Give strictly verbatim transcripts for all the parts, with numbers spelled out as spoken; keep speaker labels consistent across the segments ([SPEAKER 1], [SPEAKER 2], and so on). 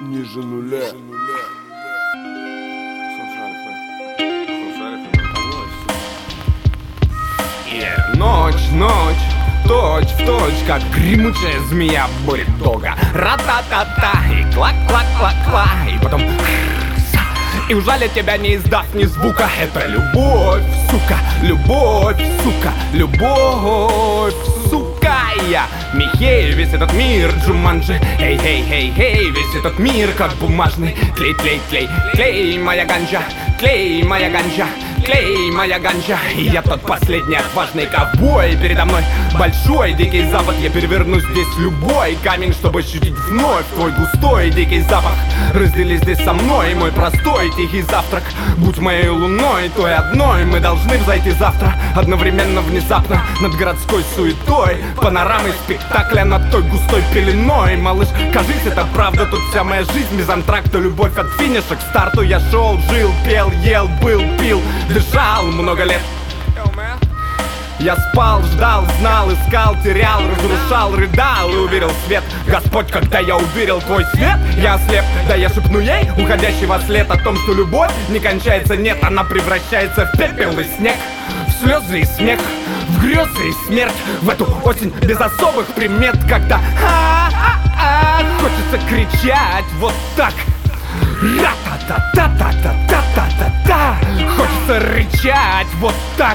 [SPEAKER 1] Ниже нуля.
[SPEAKER 2] Yeah. Ночь, ночь, точь в точь, как гремучая змея бульдога. Ра-та-та-та, и клак-клак-клак-кла, и потом и ужалит тебя, не издав ни звука. Это любовь, сука, любовь, сука, любовь, сука. Я Михей, весь этот мир Джуманджи. Эй, эй, эй, эй, весь этот мир как бумажный. Клей, клей, клей, клей, моя ганджа, клей, моя ганджа, клей, моя ганджа. И я тот последний отважный ковбой. Передо мной большой дикий запад. Я переверну здесь любой камень, чтобы ощутить вновь твой густой дикий запах. Раздели здесь со мной мой простой тихий завтрак. Будь моей луной, той одной. Мы должны взойти завтра одновременно, внезапно, над городской суетой, панорамой спектакля над той густой пеленой. Малыш, кажись, это правда, тут вся моя жизнь без антракта. Любовь от финиша к старту. Я шел, жил, пел, ел, был, пил, дышал много лет. Я спал, ждал, знал, искал, терял, разрушал, рыдал и уверил в свет. Господь, когда я уверил твой свет, я ослеп. Да я шепну ей, уходящий во след, о том, что любовь не кончается, нет. Она превращается в пепел и снег, в слезы и смех, в грезы и смерть. В эту осень без особых примет, когда а-а-а, хочется кричать вот так. Ра-та-та-та-та-та-та-та-та. Хочется рычать вот так.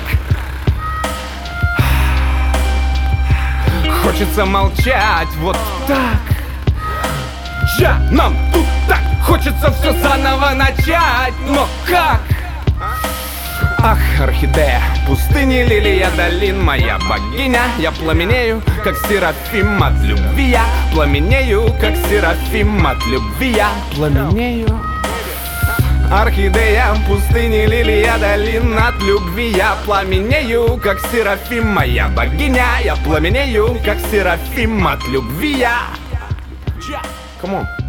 [SPEAKER 2] Хочется молчать вот так. Джа, нам тут так хочется все заново начать. Но как? Ах, орхидея, пустыни, лилия, долин, моя богиня. Я пламенею, как серафим от любви. Я пламенею, как серафим от любви. Я пламенею. Орхидея, пустыни, лилия, долин, от любви я пламенею, как серафим, моя богиня. Я пламенею, как серафим от любви я. Come on.